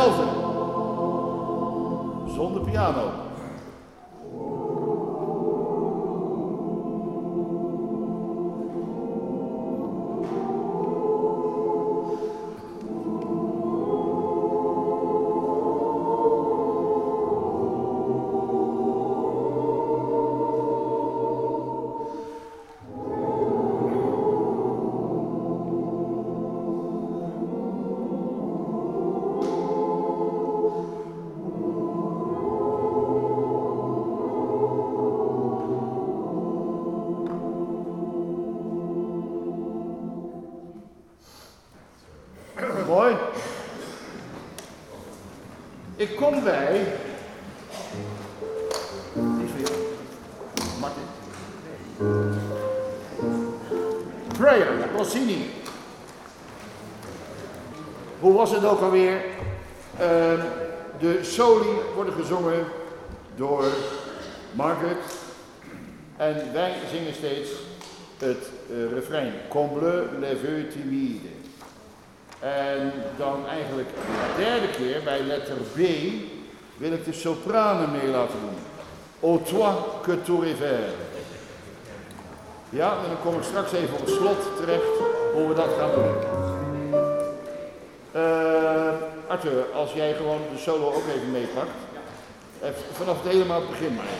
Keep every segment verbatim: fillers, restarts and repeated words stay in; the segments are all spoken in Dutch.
hetzelfde. Zonder piano. Mooi. Ik kom bij. Martin. Prayer, Rossini. Hoe was het ook alweer? Uh, de soli worden gezongen door Margaret. En wij zingen steeds het uh, refrein. Comble les vœux timides. En dan eigenlijk de derde keer, bij letter B, wil ik de sopranen mee laten doen. Ô toi que tu rêves. Ja, en dan kom ik straks even op het slot terecht, hoe we dat gaan doen. Uh, Arthur, als jij gewoon de solo ook even meepakt. Even vanaf het helemaal het begin maar.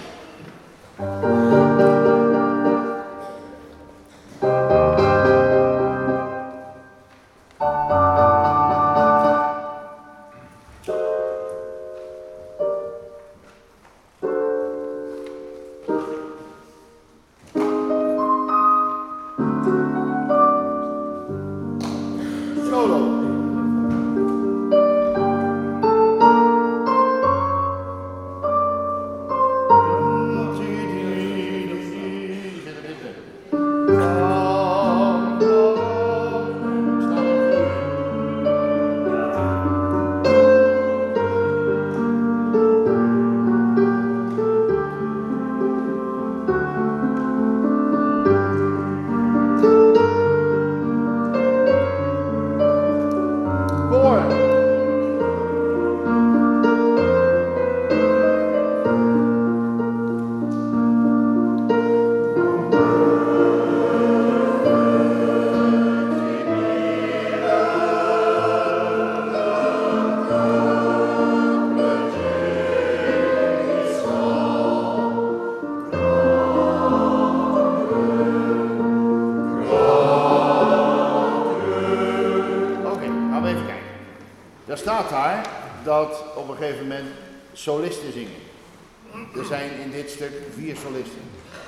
Solisten zingen. Er zijn in dit stuk vier solisten.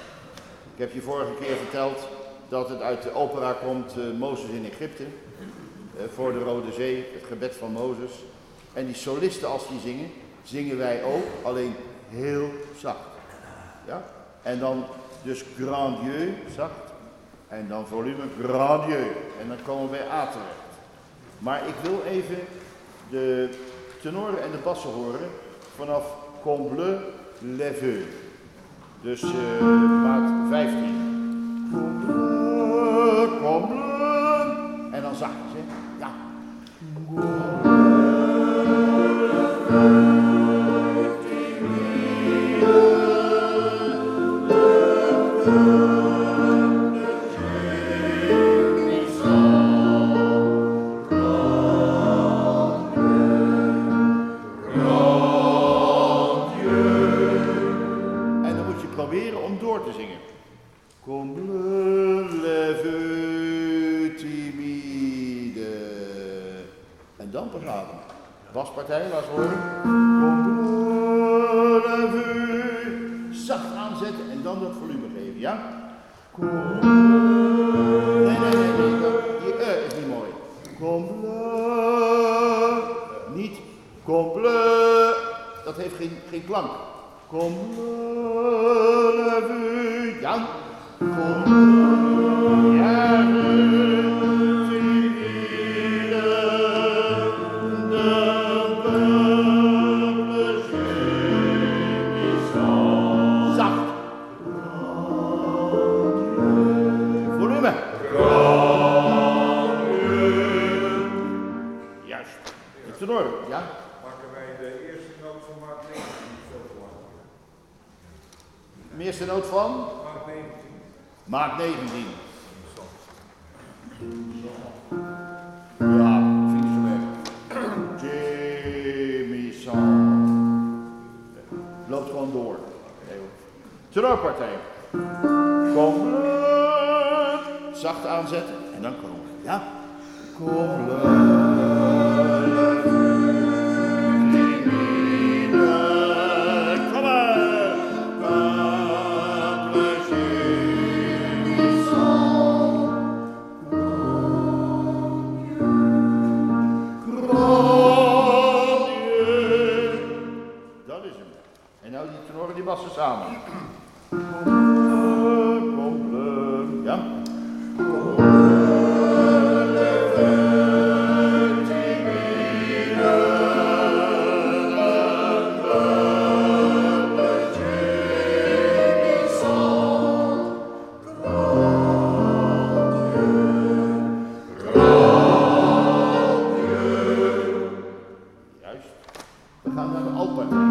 Ik heb je vorige keer verteld dat het uit de opera komt uh, Mozes in Egypte, uh, voor de Rode Zee, het gebed van Mozes. En die solisten, als die zingen, zingen wij ook, alleen heel zacht. Ja? En dan dus Grand Dieu, zacht, en dan volume Grand Dieu. En dan komen we bij A terecht. Maar ik wil even de tenoren en de bassen horen vanaf Comble les vœux. Dus uh, maat vijftien. Comble, comble. En dan zachtjes, hè? Ja. Baspartij, laat horen. Zacht aanzetten en dan dat volume geven, ja? Nee, nee, nee, nee, die e is niet mooi. Comble, niet comble, dat heeft geen, geen klank. Comble, ja? Comble, ja. Ja? De eerste noot van? Maak negentien. Ja, vinger ze weg. Jimmy Song. Loopt gewoon door. Tenorpartij. Kom. Zacht aanzetten en dan komen. Ja? Kom. Die bassen samen. Ja. Juist. We gaan naar de altpartij.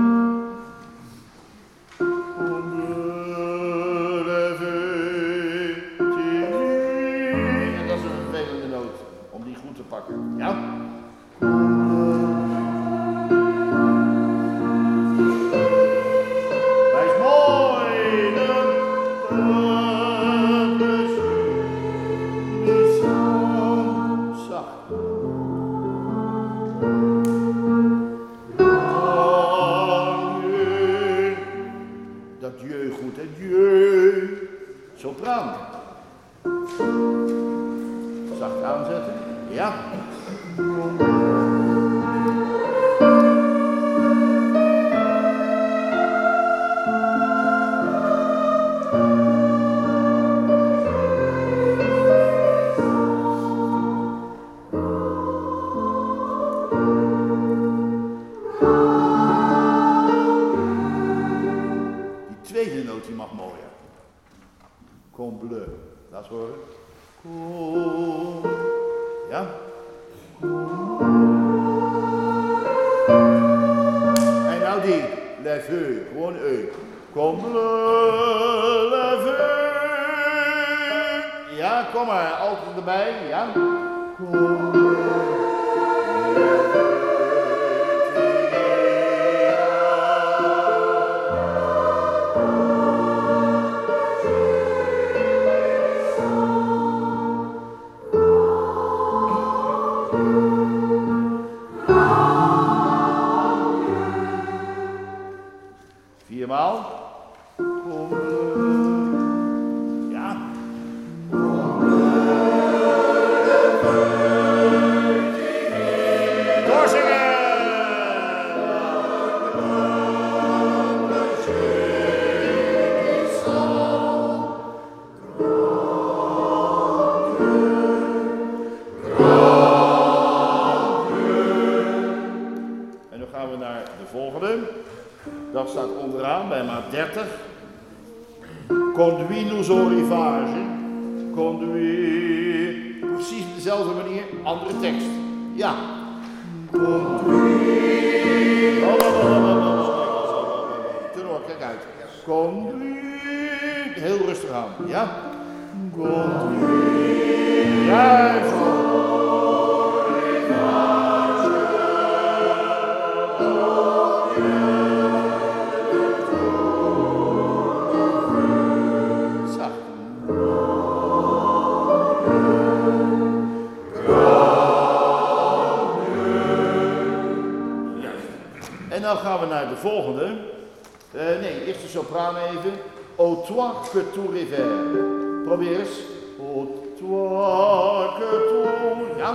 Ja? Hij is mooi, de zon zacht. Dat je goed, hè? Je. Sopraan. Zacht aanzetten. Ja. Die tweede noot die mag mooier. Kom bleu. Laat eens horen. Kom. Ja. En nou die, le feu, gewoon eu. Kom le feu. Ja, kom maar, altijd erbij, ja. Kom viermaal. Kom. Ja. Doorzingen. En dan gaan we naar de volgende. Dat staat onderaan bij maat dertig. Conduis-nous au rivage. Conduis. Precies op dezelfde manier, andere tekst. Ja. Conduis. Tenor, kijk uit. Conduis. Heel rustig aan. Ja. Conduis. Juist. En dan gaan we naar de volgende. Uh, nee, eerst de sopraan even. Au toi que tu rêves. Probeer eens. Au toi que tu... Ja.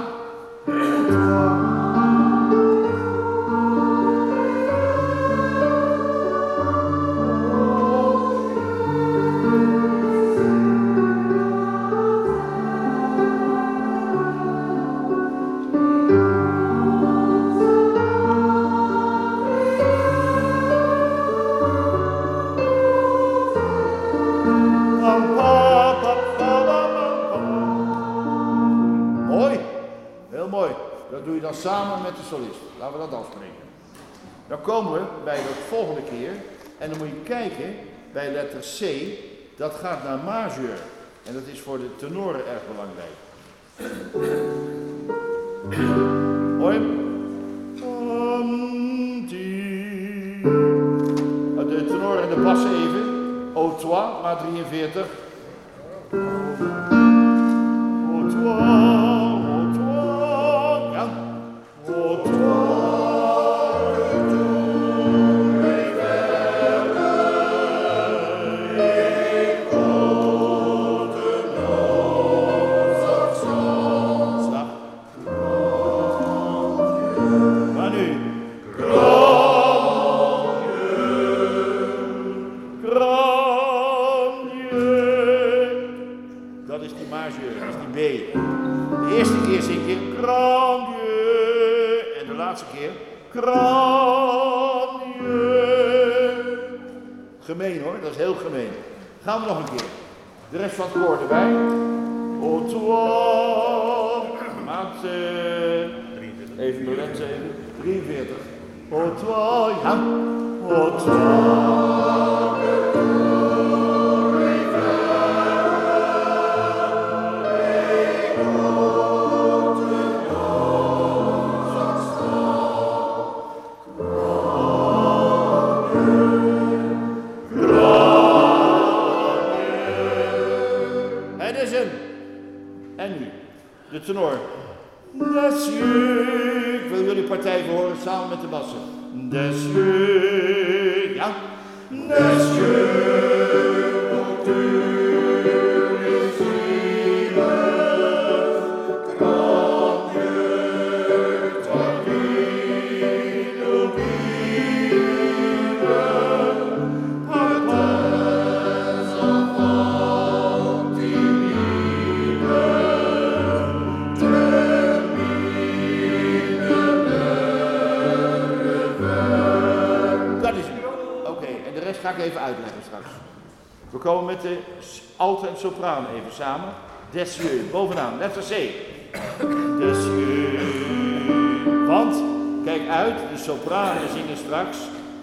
Dat doe je dan samen met de solist. Laten we dat afspreken. Dan komen we bij de volgende keer. En dan moet je kijken bij letter C, dat gaat naar majeur. En dat is voor de tenoren erg belangrijk. Hoi. De tenor en de bassen even. Au toi, maat drieënveertig. Au toi, au toi. Ja. Au toi. Gemeen hoor, dat is heel gemeen. Gaan we nog een keer. De rest van het koor erbij. Au toi. Maat, uh, even de lens even. drieënveertig. Au toi, ja. Au toi. De tenor. Dessus. Ik wil jullie partij horen samen met de bassen. Dessus. Ja. Dessus. Ga ik even uitleggen straks. We komen met de alto en sopraan even samen. Dessus, bovenaan, letter C. Dessus. Want, kijk uit, de sopranen zingen straks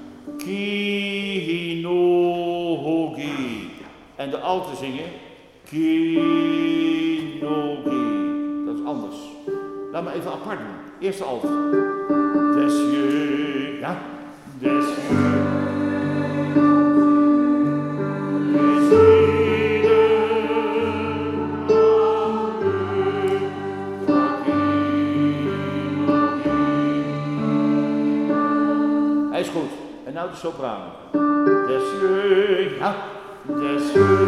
Ki no hogi. En de alten zingen Ki no gi. Dat is anders. Laat me even apart doen. Eerste alt. Dessus. Ja, dessus. Hij is goed. En nou de sopraan. Dessus. Ja. Dessus.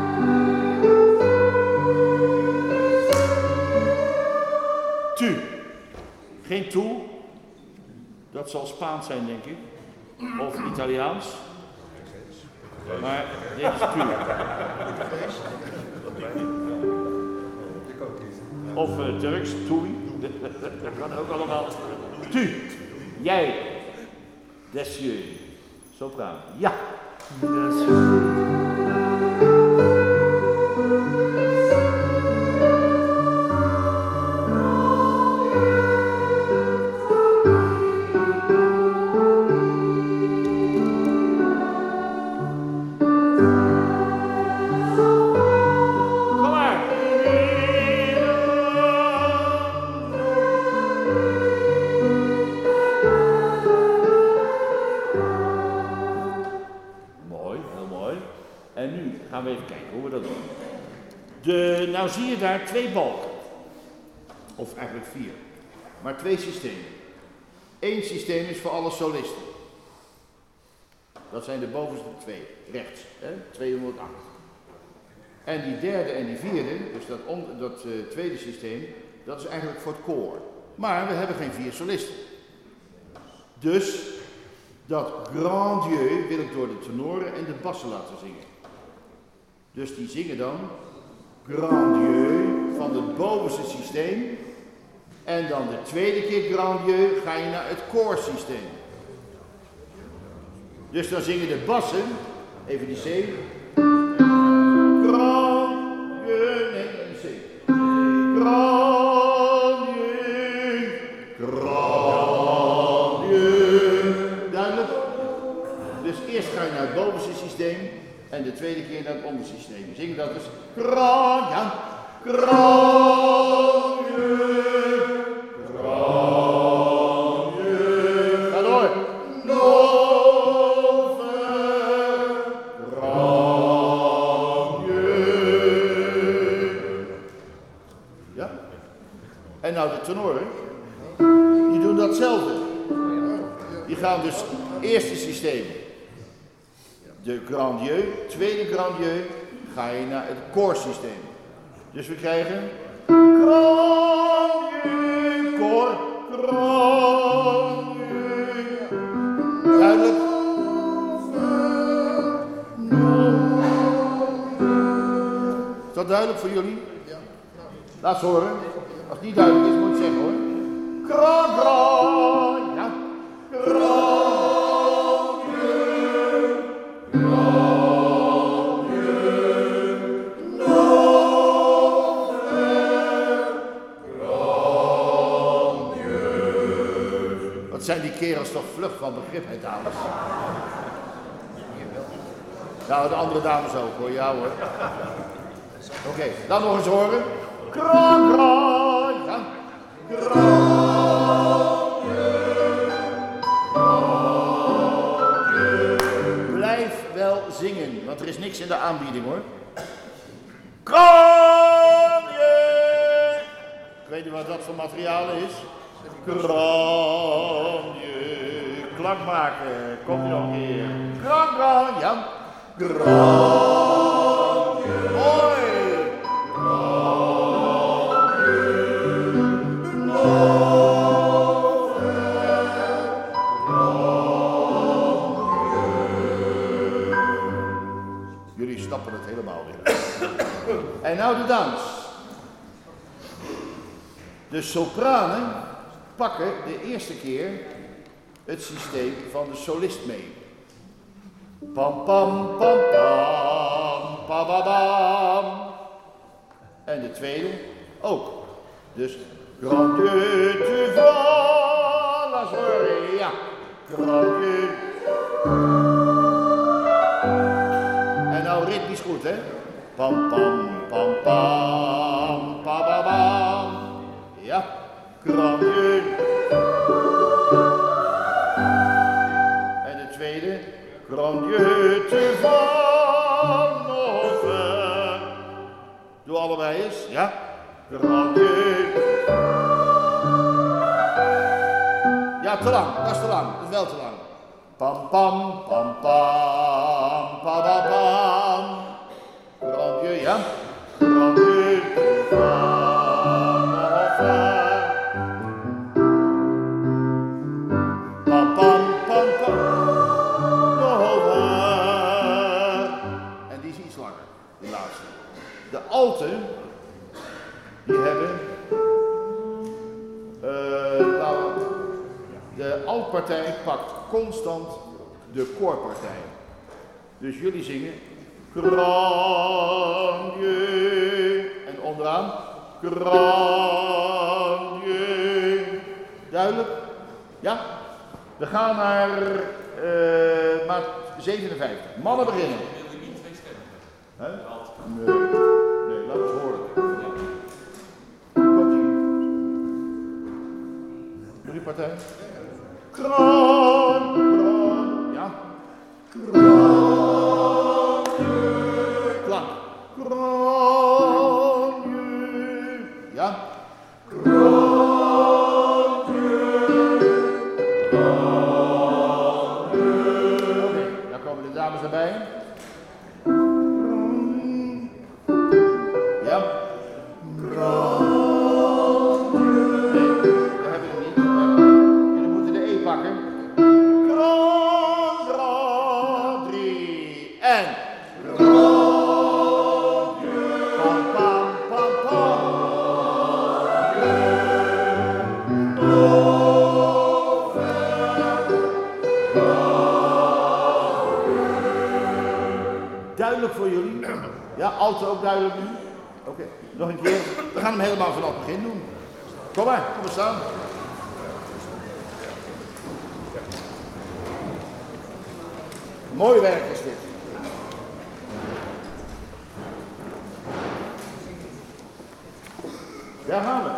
Tu. Geen toe. Dat zal Spaans zijn, denk ik. Of Italiaans. Maar dit is tu. Of uh, Turks, toei. Dat kan ook allemaal. Tu. Jij. Dessus. Sopraan. Ja. Dessus. De, nou zie je daar twee balken, of eigenlijk vier, maar twee systemen. Eén systeem is voor alle solisten. Dat zijn de bovenste twee, rechts, hè? tweehonderdacht. En die derde en die vierde, dus dat, on, dat uh, tweede systeem, dat is eigenlijk voor het koor. Maar we hebben geen vier solisten. Dus dat Grand Dieu wil ik door de tenoren en de bassen laten zingen. Dus die zingen dan Grand Dieu van het bovenste systeem. En dan de tweede keer Grand Dieu ga je naar het koorsysteem. Dus dan zingen de bassen, even die C. Grand Dieu, nee, een C. Grand Dieu, Grand Dieu. Duidelijk? Dus eerst ga je naar het bovenste systeem. En de tweede keer naar het ondersysteem. Zing dat dus. Grand, ja. Grand, grand, ga door. Nove, grand, ja. En nou de tenoren, die doen datzelfde. Die gaan dus eerste systeem. De grand dieu, tweede grand dieu, ga je naar het koorsysteem. Dus we krijgen grand dieu, koor, grand dieu. Duidelijk? Is dat duidelijk voor jullie? Laat ze horen. Als het niet duidelijk is, moet je het zeggen hoor. Grand, grand, ja. Grand. Zijn die kerels toch vlug van begrip, hè, dames? Nou, de andere dames ook, hoor. Ja, hoor. Oké, okay, dan nog eens horen. Kran, kran, ja. Kran, blijf wel zingen, want er is niks in de aanbieding, hoor. Kran, ik weet niet wat dat voor materiaal is. Kranje, klank maken, komt ie nog een keer. Kran, kran, ja. Kranje, hoi. Jullie snappen het helemaal weer. En nou de dans. De sopranen pakken de eerste keer het systeem van de solist mee. Pam pam pam pam pam pam pam. En de tweede ook. Dus grand dieu tu vas la soirée. Ja, grand dieu. En nou ritmisch goed, hè? Pam pam pam pam pam pam pam. Ja. Grand dieu. En de tweede. Grand dieu tu vas over. Doe allebei eens. Ja. Grand dieu. Ja, te lang. Dat is te lang. Dat is wel te lang. Pam pam pam pam pam pam pam. Grand dieu, ja. Grand dieu tu vas over. De alten, die hebben, uh, nou, de altpartij pakt constant de koorpartij. Dus jullie zingen, grand dieu, en onderaan, grand dieu. Duidelijk? Ja? We gaan naar uh, maat zevenenvijftig. Mannen beginnen. Huh? Nee. Nee, laat eens horen. Komt-ie. Jullie partij? Kran, kran, ja. Kran, klank. Kran, ja. Kran, oké, dan komen de dames erbij. Ja. Grand. Nee, dat hebben we niet. Jullie moeten de E pakken. Grand, grand, drie. En. Grand. Pam, pam, pam, pam. Duidelijk voor jullie? Ja, alto ook duidelijk nu? Oké, okay. Nog een keer. We gaan hem helemaal vanaf het begin doen. Kom maar, kom maar staan. Mooi werk is dit. Daar gaan we.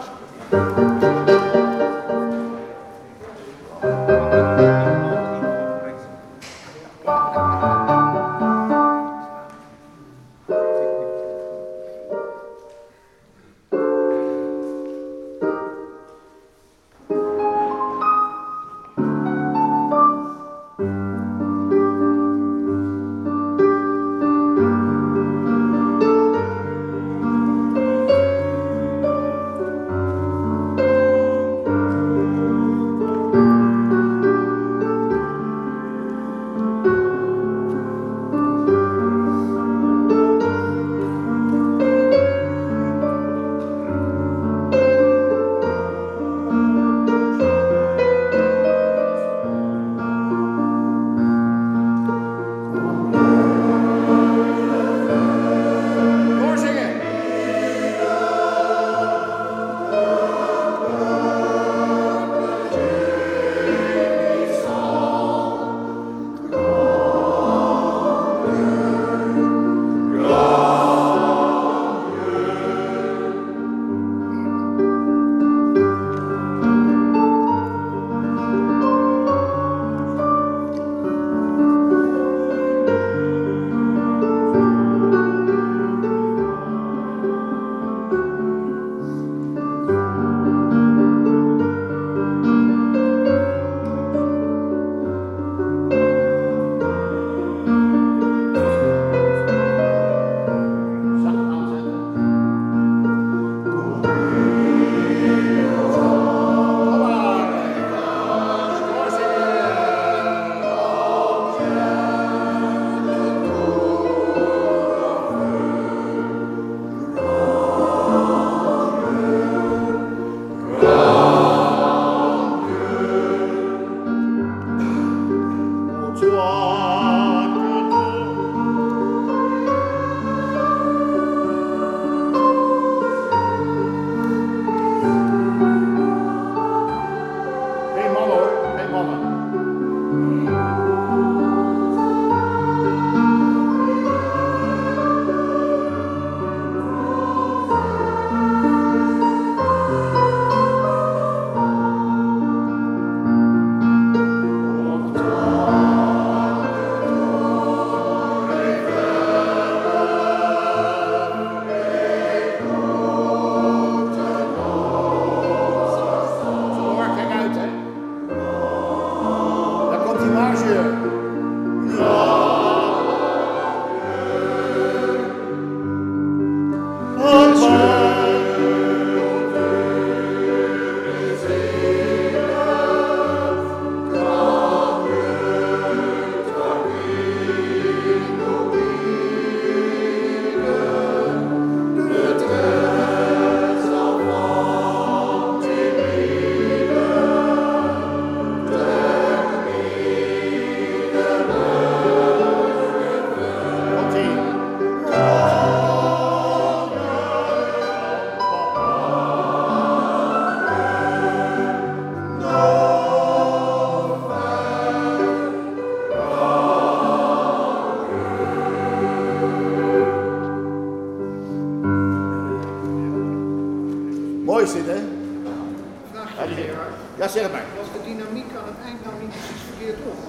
Mooi is dit, hè? Vraag je, Gerard. Ja, zeg het maar. Was de dynamiek aan het eind nou niet precies verkeerd op?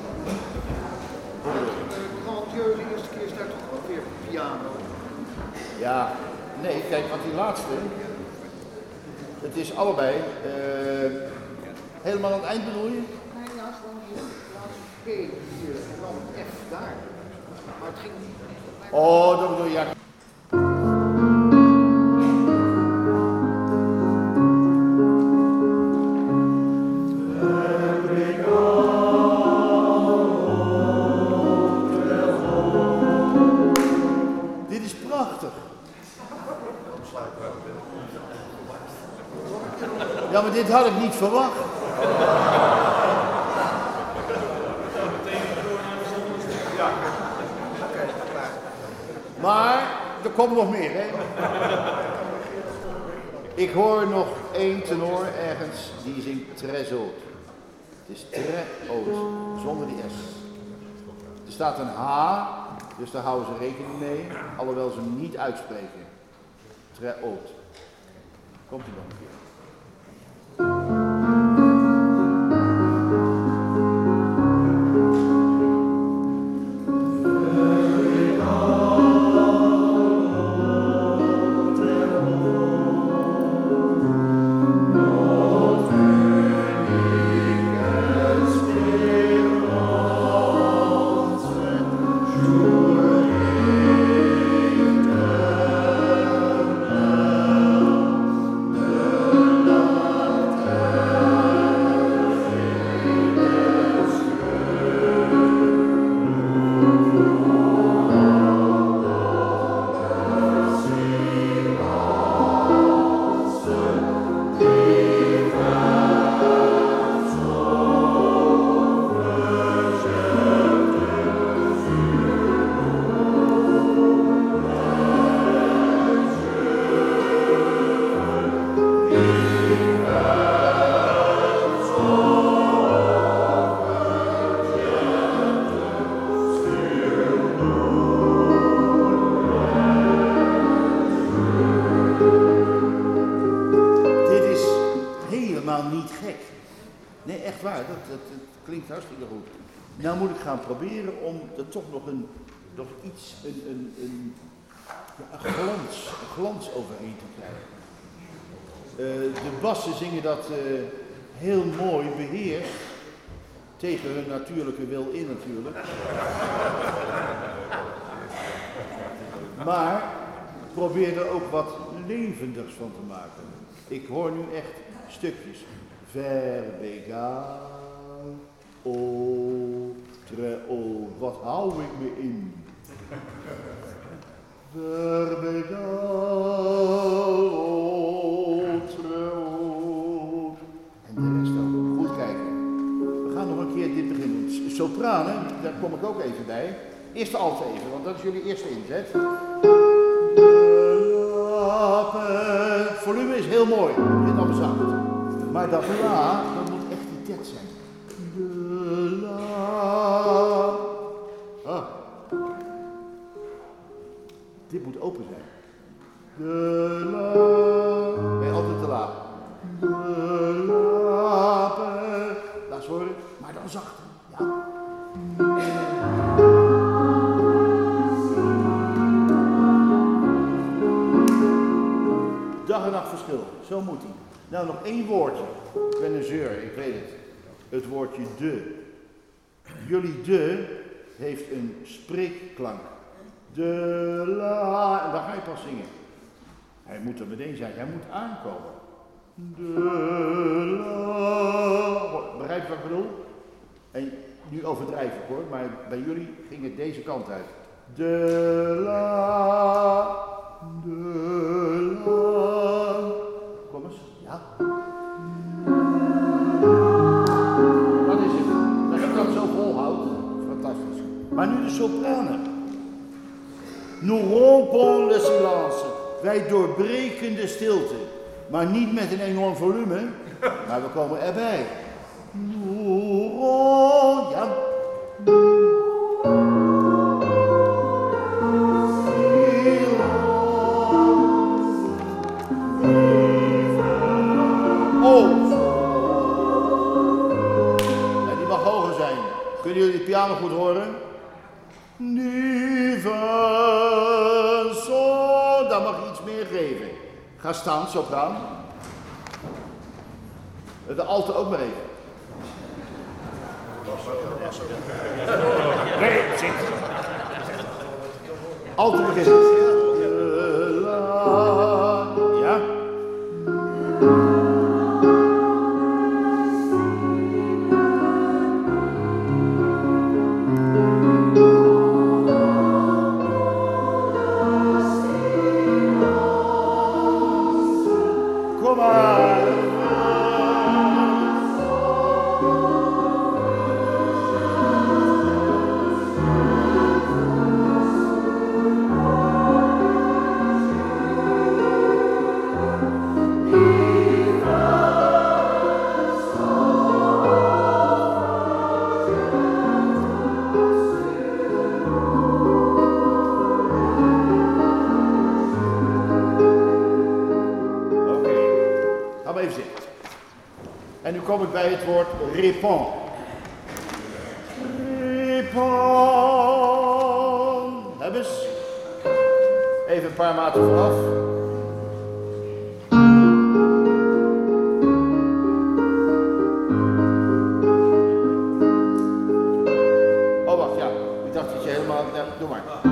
De Grand Dieu, de eerste keer staat toch ook weer piano? Ja, nee, kijk, want die laatste, het is allebei, uh, helemaal aan het eind bedoel je? Nee, ja, gewoon die laatste P hier en dan F daar. Maar het ging niet. Oh, dat bedoel je, ja. Dit is prachtig. Ja, maar dit had ik niet verwacht. Maar er komt nog meer, hè? Ik hoor nog één tenor ergens die zingt très haut. Het is très haut, zonder die S. Er staat een H, dus daar houden ze rekening mee, alhoewel ze hem niet uitspreken. Très haut. Komt u nog een keer. Nou moet ik gaan proberen om er toch nog, een, nog iets, een, een, een, ja, een, glans, een glans overheen te krijgen. Uh, de bassen zingen dat uh, heel mooi beheerst, tegen hun natuurlijke wil in natuurlijk. Maar probeer er ook wat levendigs van te maken. Ik hoor nu echt stukjes. Verbega. O, tre, o, wat hou ik me in? Verbega, o, tre, o. En de rest ook. Goed kijken. We gaan nog een keer dit beginnen. Sopranen, daar kom ik ook even bij. Eerst de alt even, want dat is jullie eerste inzet. Het volume is heel mooi, het begint al zacht. Maar dat la, dat moet echt die tet zijn. De la. Ah. Dit moet open zijn. De la. Ben je altijd te laag. De la. Laat eens horen. Maar dan zacht. Ja. Dag en nacht verschil. Zo moet hij. Nou, nog één woordje. Ik ben een zeur, ik weet het. Het woordje de. Jullie de heeft een spreekklank. De la. En dan ga je pas zingen. Hij moet er meteen zijn. Hij moet aankomen. De la. Begrijp je wat ik bedoel? En nu overdrijf ik hoor, maar bij jullie ging het deze kant uit. De la. De la. Kom eens. Ja. Dat is het. Als je dat zo volhoudt, fantastisch. Maar nu de sopranen. Nous rompons le silence. Wij doorbreken de stilte. Maar niet met een enorm volume, maar we komen erbij. Nous rompons. Ja. Kunnen jullie de piano goed horen? Nieve, zo, dan mag je iets meer geven. Ga staan, sopraan. De alte ook maar even. Nee, zit. Alte beginnen. Ja. Oh En nu kom ik bij het woord répond. Répond. Hebben ze? Even een paar maten vanaf. Oh, wacht, ja. Ik dacht dat je helemaal... Ja, doe maar.